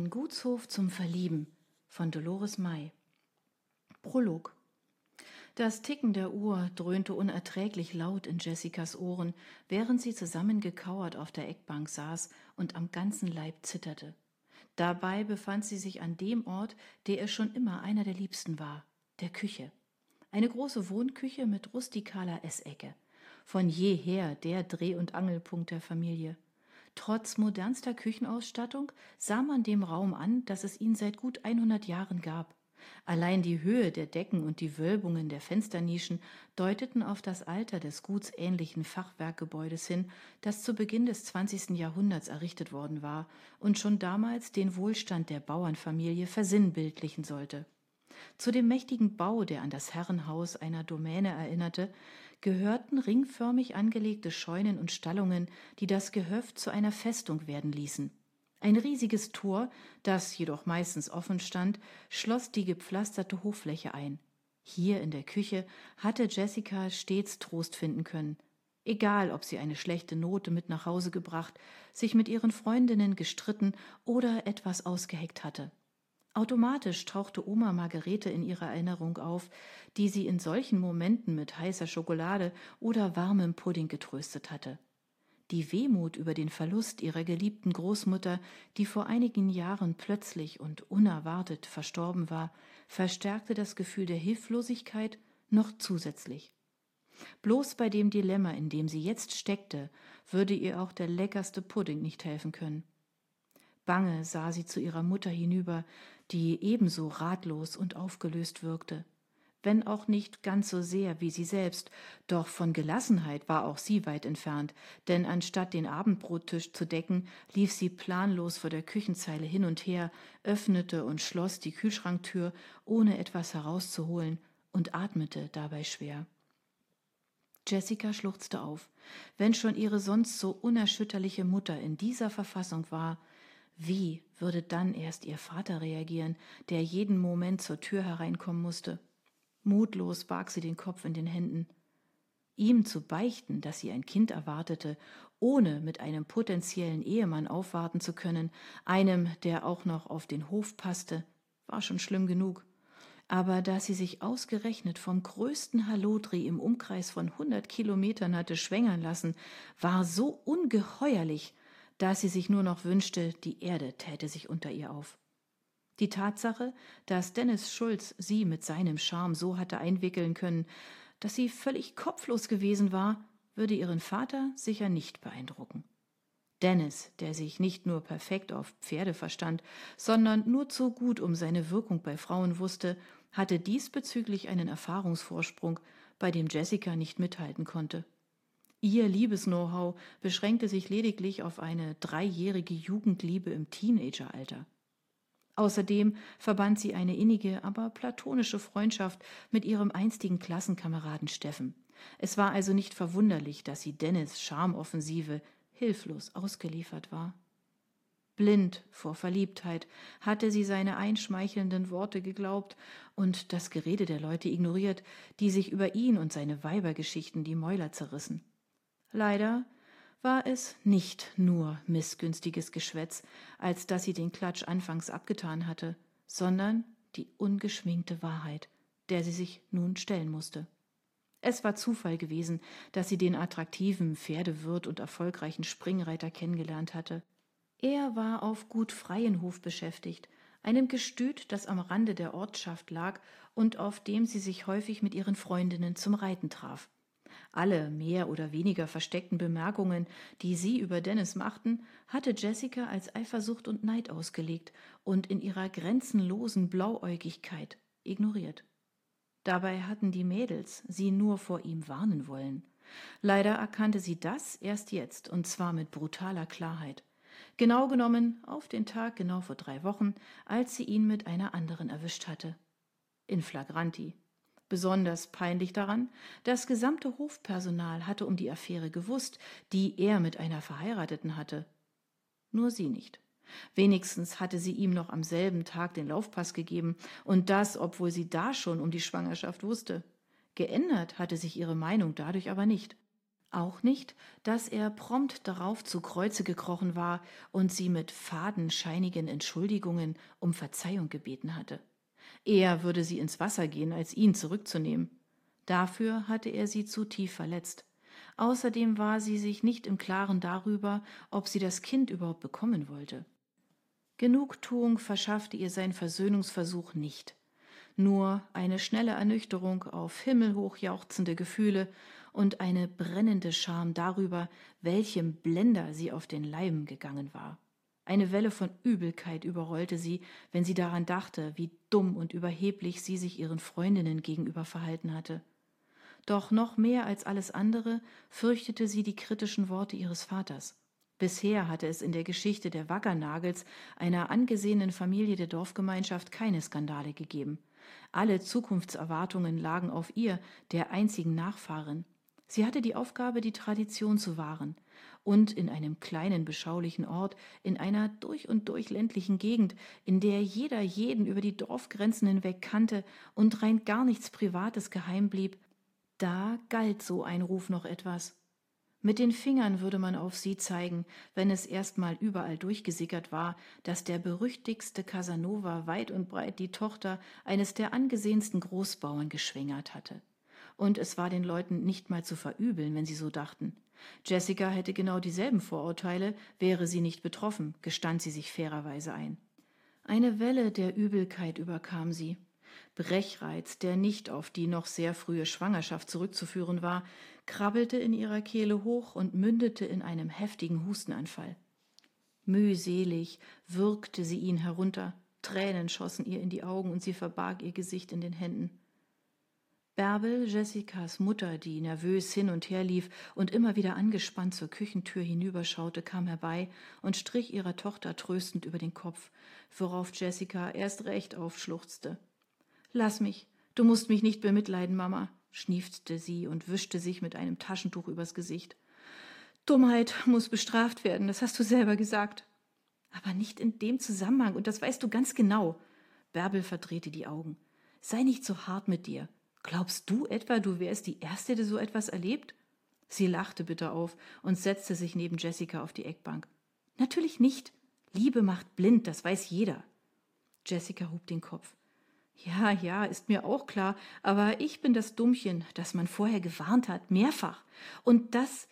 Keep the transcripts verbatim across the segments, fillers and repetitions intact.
Ein Gutshof zum Verlieben von Dolores May. Prolog. Das Ticken der Uhr dröhnte unerträglich laut in Jessicas Ohren, während sie zusammengekauert auf der Eckbank saß und am ganzen Leib zitterte. Dabei befand sie sich an dem Ort, der ihr schon immer einer der liebsten war, der Küche. Eine große Wohnküche mit rustikaler Essecke. Von jeher der Dreh- und Angelpunkt der Familie. Trotz modernster Küchenausstattung sah man dem Raum an, dass es ihn seit gut hundert Jahren gab. Allein die Höhe der Decken und die Wölbungen der Fensternischen deuteten auf das Alter des gutsähnlichen Fachwerkgebäudes hin, das zu Beginn des zwanzigsten Jahrhunderts errichtet worden war und schon damals den Wohlstand der Bauernfamilie versinnbildlichen sollte. Zu dem mächtigen Bau, der an das Herrenhaus einer Domäne erinnerte, gehörten ringförmig angelegte Scheunen und Stallungen, die das Gehöft zu einer Festung werden ließen. Ein riesiges Tor, das jedoch meistens offen stand, schloss die gepflasterte Hoffläche ein. Hier in der Küche hatte Jessica stets Trost finden können. Egal, ob sie eine schlechte Note mit nach Hause gebracht, sich mit ihren Freundinnen gestritten oder etwas ausgeheckt hatte. Automatisch tauchte Oma Margarete in ihrer Erinnerung auf, die sie in solchen Momenten mit heißer Schokolade oder warmem Pudding getröstet hatte. Die Wehmut über den Verlust ihrer geliebten Großmutter, die vor einigen Jahren plötzlich und unerwartet verstorben war, verstärkte das Gefühl der Hilflosigkeit noch zusätzlich. Bloß bei dem Dilemma, in dem sie jetzt steckte, würde ihr auch der leckerste Pudding nicht helfen können. Bange sah sie zu ihrer Mutter hinüber, die ebenso ratlos und aufgelöst wirkte. Wenn auch nicht ganz so sehr wie sie selbst, doch von Gelassenheit war auch sie weit entfernt, denn anstatt den Abendbrottisch zu decken, lief sie planlos vor der Küchenzeile hin und her, öffnete und schloss die Kühlschranktür, ohne etwas herauszuholen, und atmete dabei schwer. Jessica schluchzte auf. Wenn schon ihre sonst so unerschütterliche Mutter in dieser Verfassung war, wie würde dann erst ihr Vater reagieren, der jeden Moment zur Tür hereinkommen musste? Mutlos barg sie den Kopf in den Händen. Ihm zu beichten, dass sie ein Kind erwartete, ohne mit einem potenziellen Ehemann aufwarten zu können, einem, der auch noch auf den Hof passte, war schon schlimm genug. Aber da sie sich ausgerechnet vom größten Hallodri im Umkreis von hundert Kilometern hatte schwängern lassen, war so ungeheuerlich, dass sie sich nur noch wünschte, die Erde täte sich unter ihr auf. Die Tatsache, dass Dennis Schulz sie mit seinem Charme so hatte einwickeln können, dass sie völlig kopflos gewesen war, würde ihren Vater sicher nicht beeindrucken. Dennis, der sich nicht nur perfekt auf Pferde verstand, sondern nur zu gut um seine Wirkung bei Frauen wusste, hatte diesbezüglich einen Erfahrungsvorsprung, bei dem Jessica nicht mithalten konnte. Ihr Liebes-Know-how beschränkte sich lediglich auf eine dreijährige Jugendliebe im Teenageralter. Außerdem verband sie eine innige, aber platonische Freundschaft mit ihrem einstigen Klassenkameraden Steffen. Es war also nicht verwunderlich, dass sie Dennis' Charmoffensive hilflos ausgeliefert war. Blind vor Verliebtheit hatte sie seine einschmeichelnden Worte geglaubt und das Gerede der Leute ignoriert, die sich über ihn und seine Weibergeschichten die Mäuler zerrissen. Leider war es nicht nur missgünstiges Geschwätz, als dass sie den Klatsch anfangs abgetan hatte, sondern die ungeschminkte Wahrheit, der sie sich nun stellen musste. Es war Zufall gewesen, dass sie den attraktiven Pferdewirt und erfolgreichen Springreiter kennengelernt hatte. Er war auf Gut Freienhof beschäftigt, einem Gestüt, das am Rande der Ortschaft lag und auf dem sie sich häufig mit ihren Freundinnen zum Reiten traf. Alle mehr oder weniger versteckten Bemerkungen, die sie über Dennis machten, hatte Jessica als Eifersucht und Neid ausgelegt und in ihrer grenzenlosen Blauäugigkeit ignoriert. Dabei hatten die Mädels sie nur vor ihm warnen wollen. Leider erkannte sie das erst jetzt, und zwar mit brutaler Klarheit. Genau genommen auf den Tag genau vor drei Wochen, als sie ihn mit einer anderen erwischt hatte. In flagranti. Besonders peinlich daran, das gesamte Hofpersonal hatte um die Affäre gewusst, die er mit einer Verheirateten hatte. Nur sie nicht. Wenigstens hatte sie ihm noch am selben Tag den Laufpass gegeben, und das, obwohl sie da schon um die Schwangerschaft wusste. Geändert hatte sich ihre Meinung dadurch aber nicht. Auch nicht, dass er prompt darauf zu Kreuze gekrochen war und sie mit fadenscheinigen Entschuldigungen um Verzeihung gebeten hatte. Eher würde sie ins Wasser gehen, als ihn zurückzunehmen. Dafür hatte er sie zu tief verletzt. Außerdem war sie sich nicht im Klaren darüber, ob sie das Kind überhaupt bekommen wollte. Genugtuung verschaffte ihr sein Versöhnungsversuch nicht. Nur eine schnelle Ernüchterung auf himmelhoch jauchzende Gefühle und eine brennende Scham darüber, welchem Blender sie auf den Leim gegangen war. Eine Welle von Übelkeit überrollte sie, wenn sie daran dachte, wie dumm und überheblich sie sich ihren Freundinnen gegenüber verhalten hatte. Doch noch mehr als alles andere fürchtete sie die kritischen Worte ihres Vaters. Bisher hatte es in der Geschichte der Wackernagels, einer angesehenen Familie der Dorfgemeinschaft, keine Skandale gegeben. Alle Zukunftserwartungen lagen auf ihr, der einzigen Nachfahrin. Sie hatte die Aufgabe, die Tradition zu wahren. Und in einem kleinen, beschaulichen Ort, in einer durch und durch ländlichen Gegend, in der jeder jeden über die Dorfgrenzen hinweg kannte und rein gar nichts Privates geheim blieb, da galt so ein Ruf noch etwas. Mit den Fingern würde man auf sie zeigen, wenn es erstmal überall durchgesickert war, dass der berüchtigste Casanova weit und breit die Tochter eines der angesehensten Großbauern geschwängert hatte. Und es war den Leuten nicht mal zu verübeln, wenn sie so dachten. Jessica hätte genau dieselben Vorurteile, wäre sie nicht betroffen, gestand sie sich fairerweise ein. Eine Welle der Übelkeit überkam sie. Brechreiz, der nicht auf die noch sehr frühe Schwangerschaft zurückzuführen war, krabbelte in ihrer Kehle hoch und mündete in einem heftigen Hustenanfall. Mühselig würgte sie ihn herunter, Tränen schossen ihr in die Augen und sie verbarg ihr Gesicht in den Händen. Bärbel, Jessicas Mutter, die nervös hin und her lief und immer wieder angespannt zur Küchentür hinüberschaute, kam herbei und strich ihrer Tochter tröstend über den Kopf, worauf Jessica erst recht aufschluchzte. »Lass mich, du musst mich nicht bemitleiden, Mama«, schniefte sie und wischte sich mit einem Taschentuch übers Gesicht. »Dummheit muss bestraft werden, das hast du selber gesagt.« »Aber nicht in dem Zusammenhang, und das weißt du ganz genau.« Bärbel verdrehte die Augen. »Sei nicht so hart mit dir. Glaubst du etwa, du wärst die Erste, die so etwas erlebt?« Sie lachte bitter auf und setzte sich neben Jessica auf die Eckbank. »Natürlich nicht. Liebe macht blind, das weiß jeder.« Jessica hob den Kopf. »Ja, ja, ist mir auch klar, aber ich bin das Dummchen, das man vorher gewarnt hat, mehrfach. Und das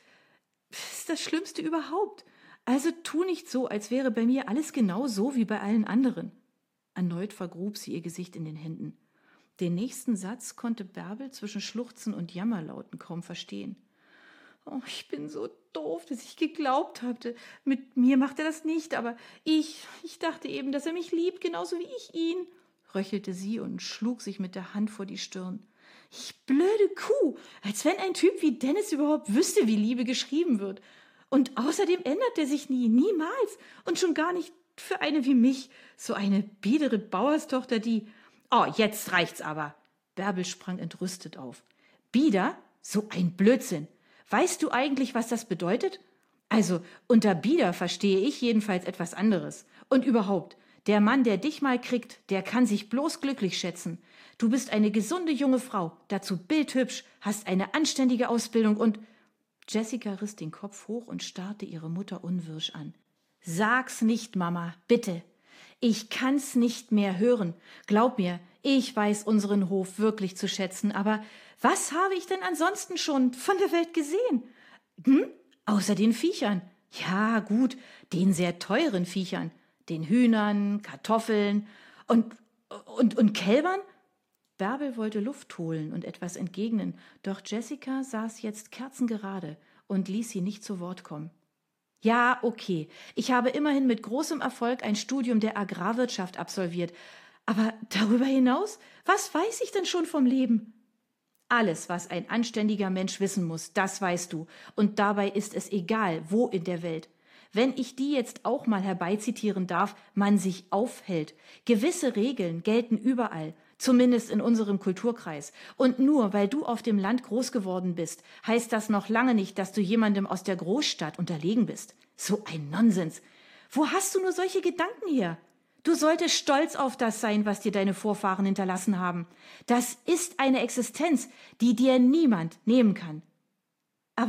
ist das Schlimmste überhaupt. Also tu nicht so, als wäre bei mir alles genau so wie bei allen anderen.« Erneut vergrub sie ihr Gesicht in den Händen. Den nächsten Satz konnte Bärbel zwischen Schluchzen und Jammerlauten kaum verstehen. »Oh, ich bin so doof, dass ich geglaubt hatte. Mit mir macht er das nicht, aber ich, ich dachte eben, dass er mich liebt, genauso wie ich ihn«, röchelte sie und schlug sich mit der Hand vor die Stirn. »Ich blöde Kuh, als wenn ein Typ wie Dennis überhaupt wüsste, wie Liebe geschrieben wird. Und außerdem ändert er sich nie, niemals, und schon gar nicht für eine wie mich, so eine biedere Bauerstochter, die...« »Oh, jetzt reicht's aber!« Bärbel sprang entrüstet auf. »Bieder? So ein Blödsinn! Weißt du eigentlich, was das bedeutet? Also, unter Bieder verstehe ich jedenfalls etwas anderes. Und überhaupt, der Mann, der dich mal kriegt, der kann sich bloß glücklich schätzen. Du bist eine gesunde junge Frau, dazu bildhübsch, hast eine anständige Ausbildung und...« Jessica riss den Kopf hoch und starrte ihre Mutter unwirsch an. »Sag's nicht, Mama, bitte. Ich kann's nicht mehr hören. Glaub mir, ich weiß unseren Hof wirklich zu schätzen, aber was habe ich denn ansonsten schon von der Welt gesehen? Hm? Außer den Viechern. Ja, gut, den sehr teuren Viechern. Den Hühnern, Kartoffeln und, und, und Kälbern?« Bärbel wollte Luft holen und etwas entgegnen, doch Jessica saß jetzt kerzengerade und ließ sie nicht zu Wort kommen. »Ja, okay, ich habe immerhin mit großem Erfolg ein Studium der Agrarwirtschaft absolviert. Aber darüber hinaus, was weiß ich denn schon vom Leben?« »Alles, was ein anständiger Mensch wissen muss, das weißt du. Und dabei ist es egal, wo in der Welt. Wenn ich die jetzt auch mal herbeizitieren darf, man sich aufhält. Gewisse Regeln gelten überall, zumindest in unserem Kulturkreis. Und nur weil du auf dem Land groß geworden bist, heißt das noch lange nicht, dass du jemandem aus der Großstadt unterlegen bist. So ein Nonsens. Wo hast du nur solche Gedanken her? Du solltest stolz auf das sein, was dir deine Vorfahren hinterlassen haben. Das ist eine Existenz, die dir niemand nehmen kann. Aber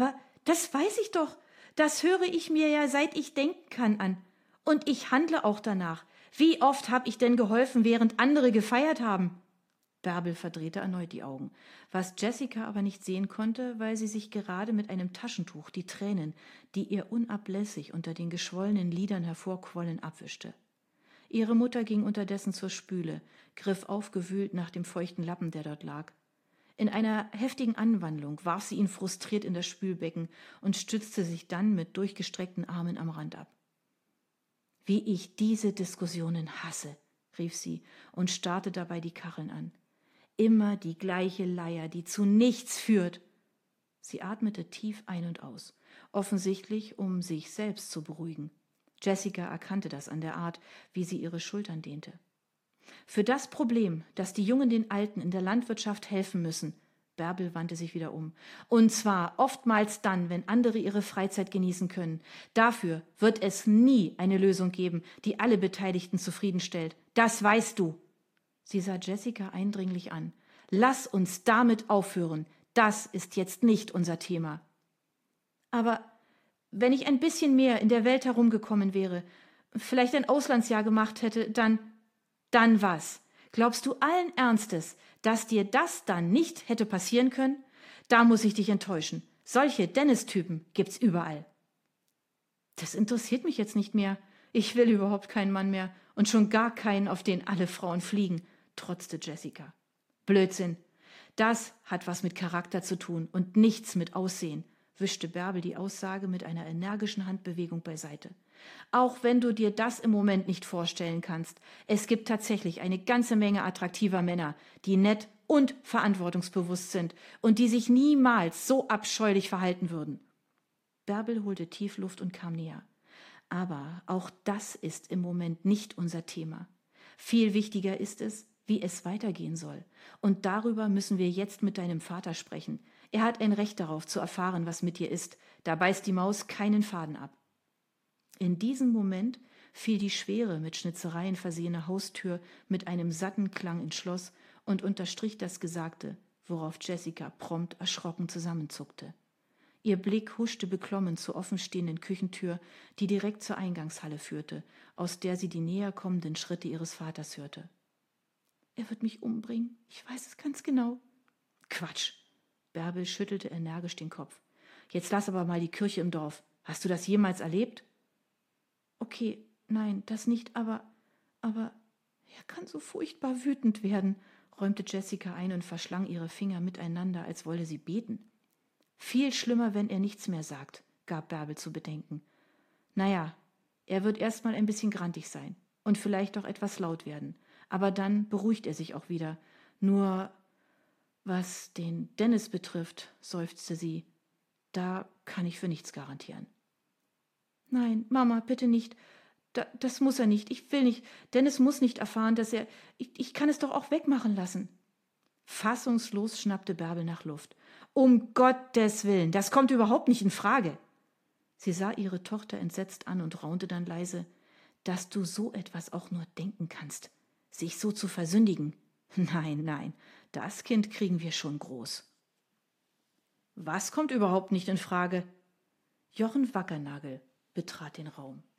das weiß ich doch. Das höre ich mir ja, seit ich denken kann, an. Und ich handle auch danach. Wie oft habe ich denn geholfen, während andere gefeiert haben? Bärbel verdrehte erneut die Augen, was Jessica aber nicht sehen konnte, weil sie sich gerade mit einem Taschentuch die Tränen, die ihr unablässig unter den geschwollenen Lidern hervorquollen, abwischte. Ihre Mutter ging unterdessen zur Spüle, griff aufgewühlt nach dem feuchten Lappen, der dort lag. In einer heftigen Anwandlung warf sie ihn frustriert in das Spülbecken und stützte sich dann mit durchgestreckten Armen am Rand ab. »Wie ich diese Diskussionen hasse«, rief sie und starrte dabei die Kacheln an. »Immer die gleiche Leier, die zu nichts führt.« Sie atmete tief ein und aus, offensichtlich, um sich selbst zu beruhigen. Jessica erkannte das an der Art, wie sie ihre Schultern dehnte. »Für das Problem, dass die Jungen den Alten in der Landwirtschaft helfen müssen«, Bärbel wandte sich wieder um, »und zwar oftmals dann, wenn andere ihre Freizeit genießen können. Dafür wird es nie eine Lösung geben, die alle Beteiligten zufriedenstellt. Das weißt du.« Sie sah Jessica eindringlich an. »Lass uns damit aufhören. Das ist jetzt nicht unser Thema.« »Aber wenn ich ein bisschen mehr in der Welt herumgekommen wäre, vielleicht ein Auslandsjahr gemacht hätte, dann...« »Dann was? Glaubst du allen Ernstes, dass dir das dann nicht hätte passieren können? Da muss ich dich enttäuschen. Solche Dennis-Typen gibt's überall.« »Das interessiert mich jetzt nicht mehr. Ich will überhaupt keinen Mann mehr und schon gar keinen, auf den alle Frauen fliegen«, trotzte Jessica. »Blödsinn. Das hat was mit Charakter zu tun und nichts mit Aussehen«, wischte Bärbel die Aussage mit einer energischen Handbewegung beiseite. »Auch wenn du dir das im Moment nicht vorstellen kannst, es gibt tatsächlich eine ganze Menge attraktiver Männer, die nett und verantwortungsbewusst sind und die sich niemals so abscheulich verhalten würden.« Bärbel holte tief Luft und kam näher. »Aber auch das ist im Moment nicht unser Thema. Viel wichtiger ist es, wie es weitergehen soll. Und darüber müssen wir jetzt mit deinem Vater sprechen. Er hat ein Recht darauf, zu erfahren, was mit dir ist. Da beißt die Maus keinen Faden ab.« In diesem Moment fiel die schwere, mit Schnitzereien versehene Haustür mit einem satten Klang ins Schloss und unterstrich das Gesagte, worauf Jessica prompt erschrocken zusammenzuckte. Ihr Blick huschte beklommen zur offenstehenden Küchentür, die direkt zur Eingangshalle führte, aus der sie die näher kommenden Schritte ihres Vaters hörte. »Er wird mich umbringen, ich weiß es ganz genau.« »Quatsch!« Bärbel schüttelte energisch den Kopf. »Jetzt lass aber mal die Kirche im Dorf. Hast du das jemals erlebt?« »Okay, nein, das nicht, aber, aber, er kann so furchtbar wütend werden«, räumte Jessica ein und verschlang ihre Finger miteinander, als wolle sie beten. »Viel schlimmer, wenn er nichts mehr sagt«, gab Bärbel zu bedenken. »Naja, er wird erst mal ein bisschen grantig sein und vielleicht auch etwas laut werden, aber dann beruhigt er sich auch wieder. Nur, was den Dennis betrifft«, seufzte sie, »da kann ich für nichts garantieren.« »Nein, Mama, bitte nicht. Da, das muss er nicht. Ich will nicht. Dennis muss nicht erfahren, dass er... Ich, ich kann es doch auch wegmachen lassen.« Fassungslos schnappte Bärbel nach Luft. »Um Gottes Willen, das kommt überhaupt nicht in Frage.« Sie sah ihre Tochter entsetzt an und raunte dann leise, »dass du so etwas auch nur denken kannst, sich so zu versündigen. Nein, nein, das Kind kriegen wir schon groß.« »Was kommt überhaupt nicht in Frage?« Jochen Wackernagel betrat den Raum.